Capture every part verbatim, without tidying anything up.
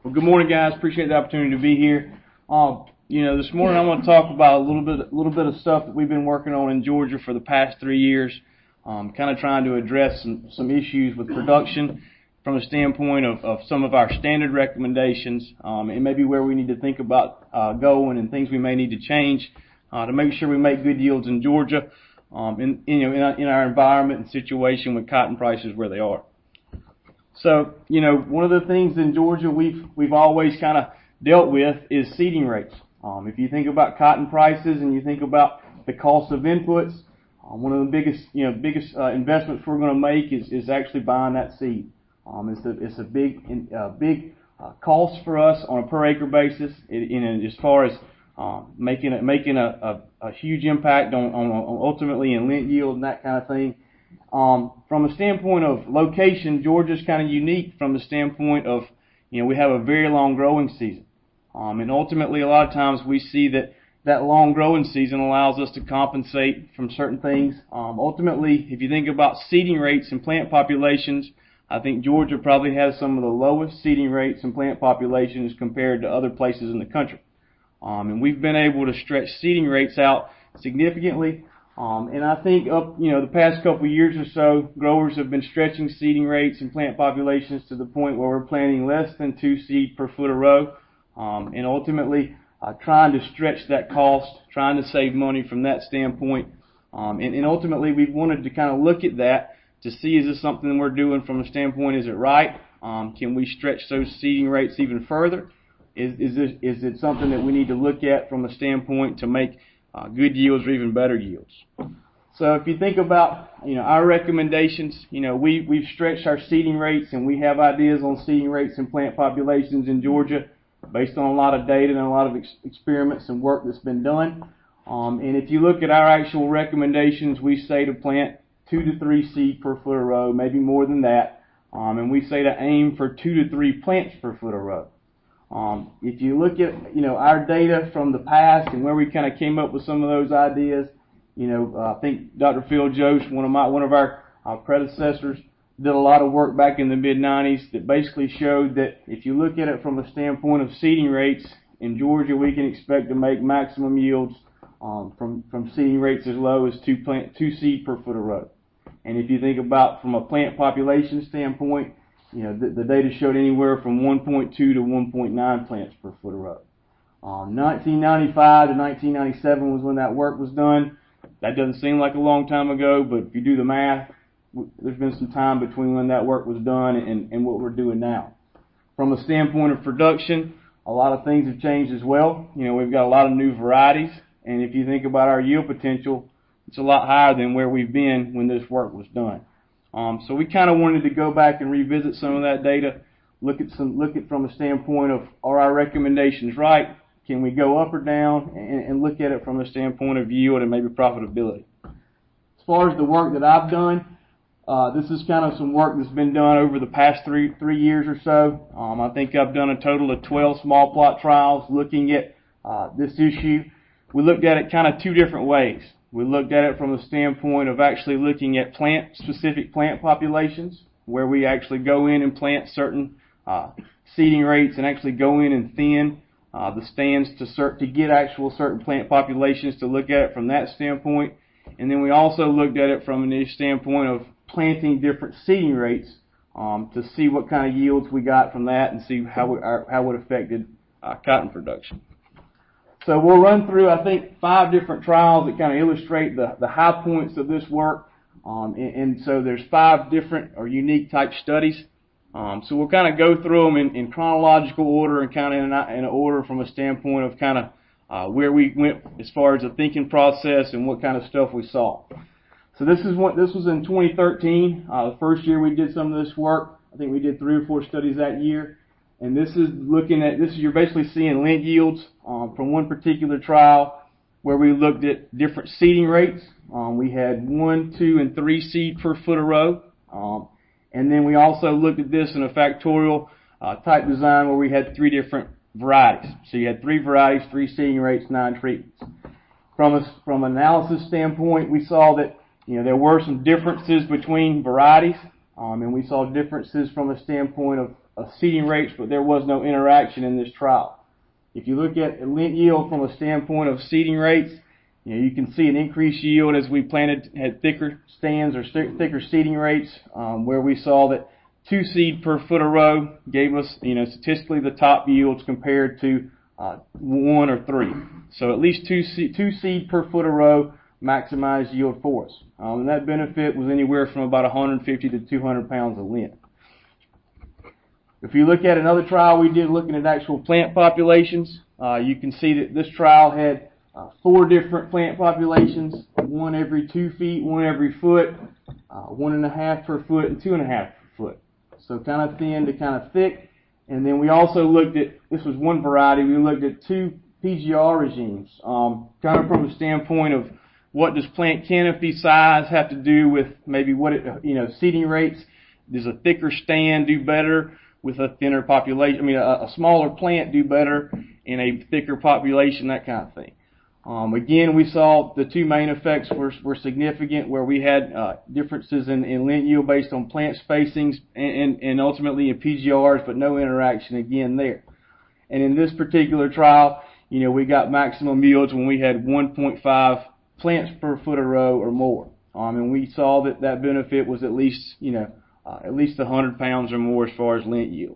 Well, good morning, guys. Appreciate the opportunity to be here. Um, you know, this morning I want to talk about a little bit, a little bit of stuff that we've been working on in Georgia for the past three years. Um, kind of trying to address some, some issues with production from a standpoint of, of some of our standard recommendations, um, and maybe where we need to think about uh, going and things we may need to change uh, to make sure we make good yields in Georgia, um, in, in, you know, in, our, in our environment and situation with cotton prices where they are. So, you know, one of the things in Georgia we've we've always kind of dealt with is seeding rates. Um, if you think about cotton prices and you think about the cost of inputs, um, one of the biggest you know biggest uh, investments we're going to make is is actually buying that seed. Um, it's a it's a big uh, big uh, cost for us on a per acre basis. It, in as far as um, making it making a, a, a huge impact on, on, on ultimately in lint yield and that kind of thing. Um, from a standpoint of location, Georgia's kind of unique from the standpoint of, you know, we have a very long growing season. Um, and ultimately, a lot of times we see that that long growing season allows us to compensate from certain things. Um, ultimately, if you think about seeding rates and plant populations, I think Georgia probably has some of the lowest seeding rates and plant populations compared to other places in the country. Um, and we've been able to stretch seeding rates out significantly. Um, and I think up, you know, the past couple of years or so, growers have been stretching seeding rates and plant populations to the point where we're planting less than two seed per foot a row, um, and ultimately uh, trying to stretch that cost, trying to save money from that standpoint. Um, and, and ultimately, we've wanted to kind of look at that to see, is this something we're doing from a standpoint, is it right? Um, can we stretch those seeding rates even further? Is, is, this, is it something that we need to look at from a standpoint to make Uh, good yields or even better yields? So if you think about, you know, our recommendations, you know, we, we've stretched our seeding rates and we have ideas on seeding rates and plant populations in Georgia based on a lot of data and a lot of ex experiments and work that's been done. Um, and if you look at our actual recommendations, we say to plant two to three seed per foot a row, maybe more than that. Um, and we say to aim for two to three plants per foot a row. Um, if you look at, you know, our data from the past and where we kind of came up with some of those ideas, you know, uh, I think Doctor Phil Jost, one of my, one of our uh, predecessors, did a lot of work back in the mid nineties that basically showed that if you look at it from a standpoint of seeding rates in Georgia, we can expect to make maximum yields um, from from seeding rates as low as two plant two seed per foot a row. And if you think about from a plant population standpoint, you know, the, the data showed anywhere from one point two to one point nine plants per foot a row. Um, nineteen ninety-five to nineteen ninety-seven was when that work was done. That doesn't seem like a long time ago, but if you do the math, there's been some time between when that work was done and, and what we're doing now. From a standpoint of production, a lot of things have changed as well. You know, we've got a lot of new varieties, and if you think about our yield potential, it's a lot higher than where we've been when this work was done. Um, so we kind of wanted to go back and revisit some of that data, look at some, look at from a standpoint of, are our recommendations right? Can we go up or down? And, and look at it from a standpoint of yield and maybe profitability. As far as the work that I've done, uh, this is kind of some work that's been done over the past three three years or so. Um, I think I've done a total of twelve small plot trials looking at uh, this issue. We looked at it kind of two different ways. We looked at it from the standpoint of actually looking at plant specific plant populations, where we actually go in and plant certain uh, seeding rates and actually go in and thin uh, the stands to cert to get actual certain plant populations to look at it from that standpoint. And then we also looked at it from a standpoint of planting different seeding rates um, to see what kind of yields we got from that and see how we, our, how it affected uh, cotton production. So we'll run through, I think, five different trials that kind of illustrate the, the high points of this work. Um, and, and so there's five different or unique type studies. Um, so we'll kind of go through them in, in chronological order and kind of in, in an order from a standpoint of kind of uh, where we went as far as the thinking process and what kind of stuff we saw. So this is what this was in twenty thirteen, uh, the first year we did some of this work. I think we did three or four studies that year. And this is looking at, this is, you're basically seeing lint yields um, from one particular trial where we looked at different seeding rates. Um, we had one, two, and three seed per foot a row. Um, and then we also looked at this in a factorial uh, type design where we had three different varieties. So you had three varieties, three seeding rates, nine treatments. From a, from an analysis standpoint, we saw that, you know, there were some differences between varieties, um, and we saw differences from a standpoint of of seeding rates, but there was no interaction in this trial. If you look at lint yield from a standpoint of seeding rates, you know, you can see an increased yield as we planted, had thicker stands or thicker seeding rates, um, where we saw that two seed per foot a row gave us, you know, statistically the top yields compared to uh, one or three. So at least two seed, two seed per foot a row maximized yield for us. Um, and that benefit was anywhere from about one hundred fifty to two hundred pounds of lint. If you look at another trial we did looking at actual plant populations, uh, you can see that this trial had uh, four different plant populations, one every two feet, one every foot, uh, one and a half per foot, and two and a half per foot. So kind of thin to kind of thick. And then we also looked at, this was one variety, we looked at two P G R regimes, um, kind of from the standpoint of what does plant canopy size have to do with maybe what it, you know, seeding rates. Does a thicker stand do better with a thinner population? I mean, a, a smaller plant do better in a thicker population, that kind of thing. Um, again, we saw the two main effects were, were significant, where we had uh, differences in, in lint yield based on plant spacings and, and, and ultimately in P G Rs, but no interaction again there. And in this particular trial, you know, we got maximum yields when we had one point five plants per foot a row or more. Um, and we saw that that benefit was at least, you know, uh, at least one hundred pounds or more as far as lint yield.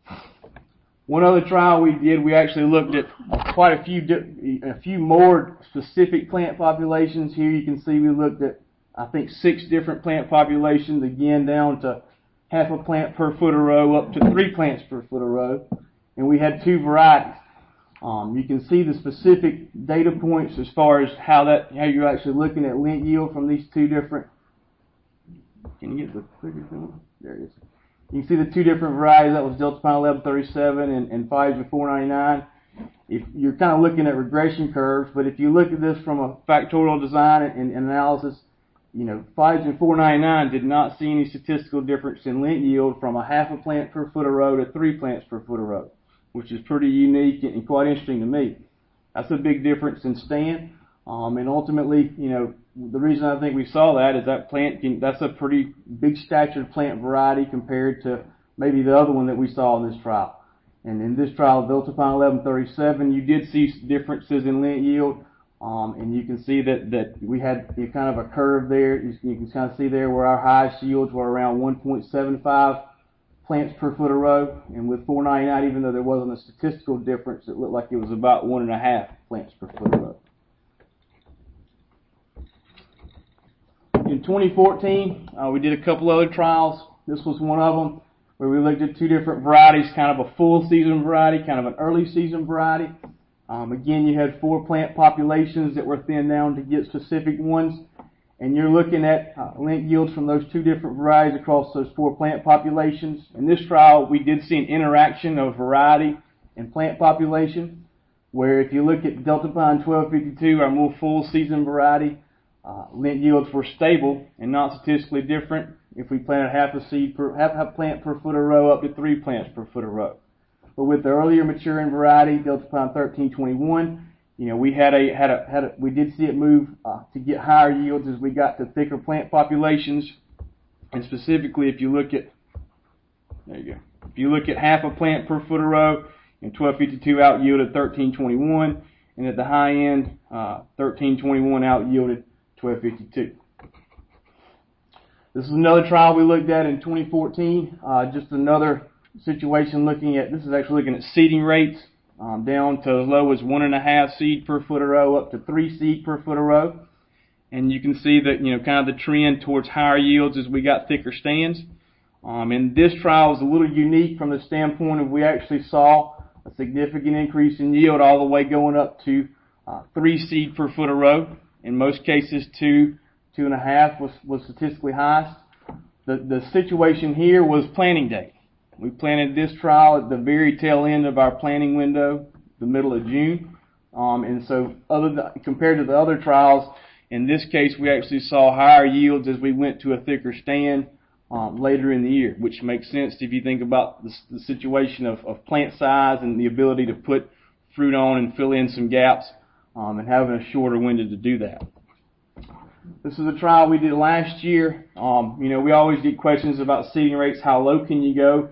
One other trial we did, we actually looked at quite a few, a few more specific plant populations. Here you can see we looked at, I think, six different plant populations, again down to half a plant per foot a row up to three plants per foot a row. And we had two varieties. Um, you can see the specific data points as far as how that, how you're actually looking at lint yield from these two different. Can you get the clicker going? There it is. You can see the two different varieties. That was Delta Pine eleven thirty-seven and, and Pfizer four ninety-nine. If you're kind of looking at regression curves, but if you look at this from a factorial design and, and analysis, you know, Pfizer four ninety-nine did not see any statistical difference in lint yield from a half a plant per foot a row to three plants per foot a row, which is pretty unique and quite interesting to me. That's a big difference in stand. Um, and ultimately, you know, the reason I think we saw that is that plant can, that's a pretty big statured plant variety compared to maybe the other one that we saw in this trial. And in this trial, Delta Pine eleven thirty-seven, you did see differences in lint yield. Um, and you can see that, that we had, you know, kind of a curve there. You, you can kind of see there where our highest yields were around one point seven five plants per foot a row, and with four ninety-nine, even though there wasn't a statistical difference, it looked like it was about one and a half plants per foot a row. In twenty fourteen, uh, we did a couple other trials. This was one of them where we looked at two different varieties, kind of a full season variety, kind of an early season variety. Um, again, you had four plant populations that were thinned down to get specific ones. And you're looking at uh, lint yields from those two different varieties across those four plant populations. In this trial, we did see an interaction of variety and plant population, where if you look at Delta Pine twelve fifty-two, our more full season variety, uh, lint yields were stable and not statistically different if we planted half a seed per half a plant per foot a row up to three plants per foot a row. But with the earlier maturing variety, Delta Pine thirteen twenty-one, you know, we had a had a had a we did see it move uh, to get higher yields as we got to thicker plant populations, and specifically if you look at there you go if you look at half a plant per foot a row, and twelve fifty-two out yielded thirteen twenty-one, and at the high end, uh, thirteen twenty-one out yielded twelve fifty-two. This is another trial we looked at in twenty fourteen. Uh, just another situation looking at this is actually looking at seeding rates. Um, down to as low as one and a half seed per foot a row up to three seed per foot a row. And you can see that, you know, kind of the trend towards higher yields as we got thicker stands. Um, and this trial is a little unique from the standpoint of we actually saw a significant increase in yield all the way going up to uh, three seed per foot a row. In most cases, two, two and a half was, was statistically highest. The, the situation here was planting day. We planted this trial at the very tail end of our planting window, the middle of June. Um, and so other than, compared to the other trials, in this case, we actually saw higher yields as we went to a thicker stand um, later in the year, which makes sense if you think about the, the situation of, of plant size and the ability to put fruit on and fill in some gaps um, and having a shorter window to do that. This is a trial we did last year. Um, you know, we always get questions about seeding rates. How low can you go?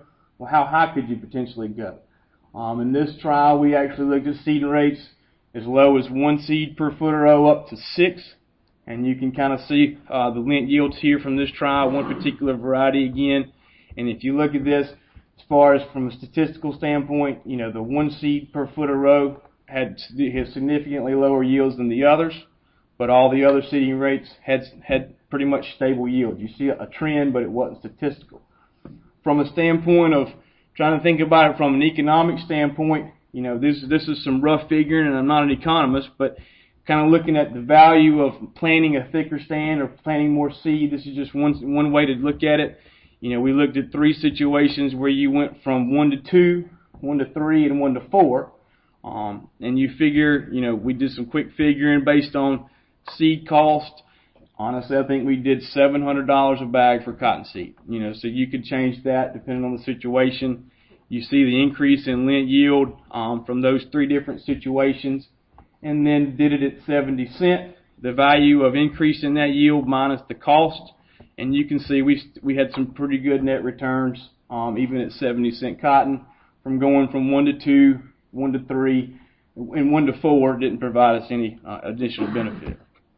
well, how high could you potentially go? Um, in this trial, we actually looked at seeding rates as low as one seed per foot of row up to six. And you can kind of see uh, the lint yields here from this trial, one particular variety again. And if you look at this, as far as from a statistical standpoint, you know, the one seed per foot of row had, had significantly lower yields than the others, but all the other seeding rates had had pretty much stable yield. You see a trend, but it wasn't statistical. From a standpoint of trying to think about it from an economic standpoint, you know, this this is some rough figuring, and I'm not an economist, but kind of looking at the value of planting a thicker stand or planting more seed. This is just one one way to look at it. You know, we looked at three situations where you went from one to two, one to three, and one to four. Um, and you figure, you know, we did some quick figuring based on seed cost. Honestly, I think we did seven hundred dollars a bag for cottonseed. You know, so you could change that depending on the situation. You see the increase in lint yield um, from those three different situations, and then did it at seventy cents. The value of increasing that yield minus the cost, and you can see we we had some pretty good net returns um, even at seventy cent cotton, from going from one to two, one to three, and one to four didn't provide us any uh, additional benefit.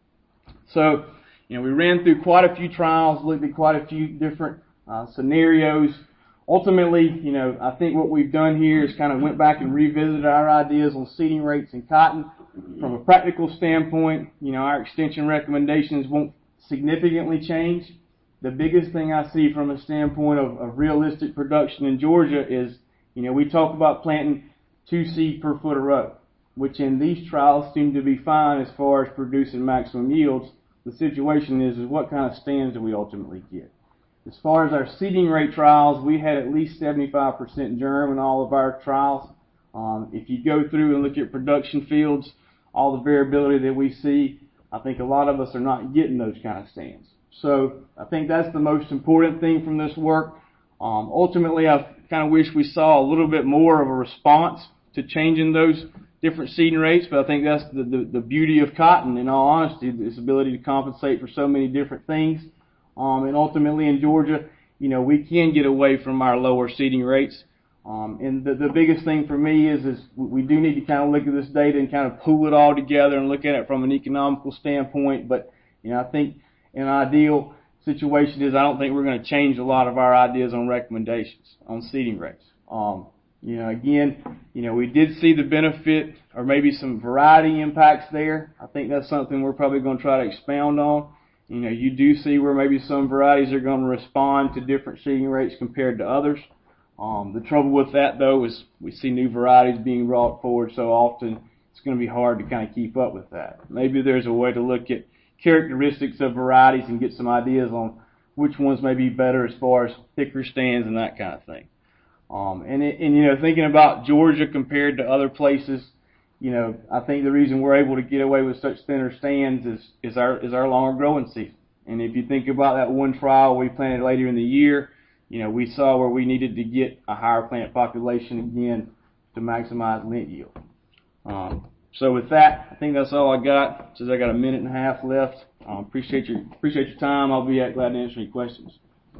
So, you know, we ran through quite a few trials, looked at quite a few different uh, scenarios. Ultimately, you know, I think what we've done here is kind of went back and revisited our ideas on seeding rates in cotton. From a practical standpoint, you know, our extension recommendations won't significantly change. The biggest thing I see from a standpoint of, of realistic production in Georgia is, you know, we talk about planting two seed per foot of row, which in these trials seem to be fine as far as producing maximum yields. The situation is, is what kind of stands do we ultimately get? As far as our seeding rate trials, we had at least seventy-five percent germ in all of our trials. Um, if you go through and look at production fields, all the variability that we see, I think a lot of us are not getting those kind of stands. So I think that's the most important thing from this work. Um, ultimately, I kind of wish we saw a little bit more of a response to changing those different seeding rates, but I think that's the, the, the beauty of cotton, in all honesty, its ability to compensate for so many different things. Um, and ultimately in Georgia, you know, we can get away from our lower seeding rates. Um, and the, the biggest thing for me is, is we do need to kind of look at this data and kind of pool it all together and look at it from an economical standpoint. But, you know, I think an ideal situation is I don't think we're going to change a lot of our ideas on recommendations on seeding rates. Um, you know, again, you know, we did see the benefit or maybe some variety impacts there. I think that's something we're probably going to try to expound on. You know, you do see where maybe some varieties are going to respond to different seeding rates compared to others. Um, the trouble with that, though, is we see new varieties being brought forward so often, it's going to be hard to kind of keep up with that. Maybe there's a way to look at characteristics of varieties and get some ideas on which ones may be better as far as thicker stands and that kind of thing. Um, and, it, and, you know, thinking about Georgia compared to other places, you know, I think the reason we're able to get away with such thinner stands is, is our is our longer growing season. And if you think about that one trial we planted later in the year, you know, we saw where we needed to get a higher plant population again to maximize lint yield. Um, so with that, I think that's all I got. Since I got a minute and a half left, um, appreciate your appreciate your time. I'll be glad to answer any questions.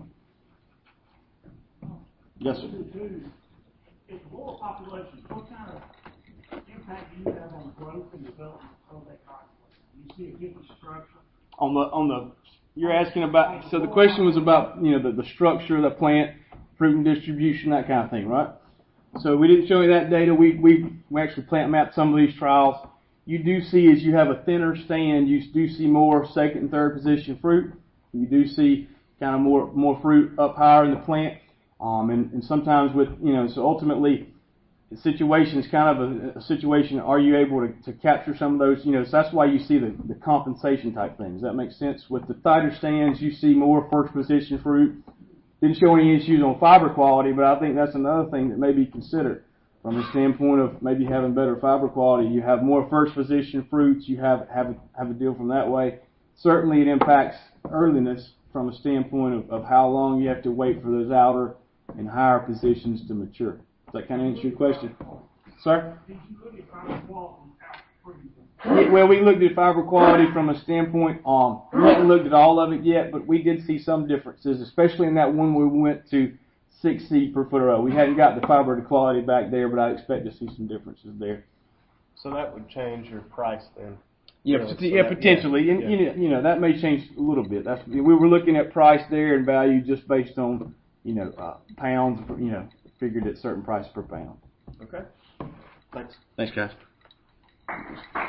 Yes, sir. If the lower population, what kind of impact do you have on the growth and development of that cotton? Do you see a different structure? On the on the you're asking about. So the question was about, you know, the, the structure of the plant, fruit and distribution, that kind of thing, right? So we didn't show you that data. We we we actually plant mapped some of these trials. You do see, as you have a thinner stand, you do see more second and third position fruit. You do see kind of more more fruit up higher in the plant. Um, and, and sometimes with, you know, so ultimately the situation is kind of a, a situation, are you able to, to capture some of those, you know, so that's why you see the, the compensation type things. Does that make sense? With the tighter stands, you see more first position fruit. Didn't show any issues on fiber quality, but I think that's another thing that may be considered from the standpoint of maybe having better fiber quality. You have more first position fruits, you have, have, a, have a deal from that way. Certainly it impacts earliness from a standpoint of, of how long you have to wait for those outer and higher positions to mature. Does that kind of answer your question? Sir? Did you look at fiber quality out Yeah, well, we looked at fiber quality from a standpoint, um, we haven't looked at all of it yet, but we did see some differences, especially in that one where we went to six seed per foot of road. We hadn't got the fiber to quality back there, but I expect to see some differences there. So that would change your price then. Yeah, Really? pot- So yeah, that- potentially, yeah, and yeah. you know, you know that may change a little bit. That's we were looking at price there and value just based on you know uh, pounds. You know, figured at certain price per pound. Okay. Thanks. Thanks, guys.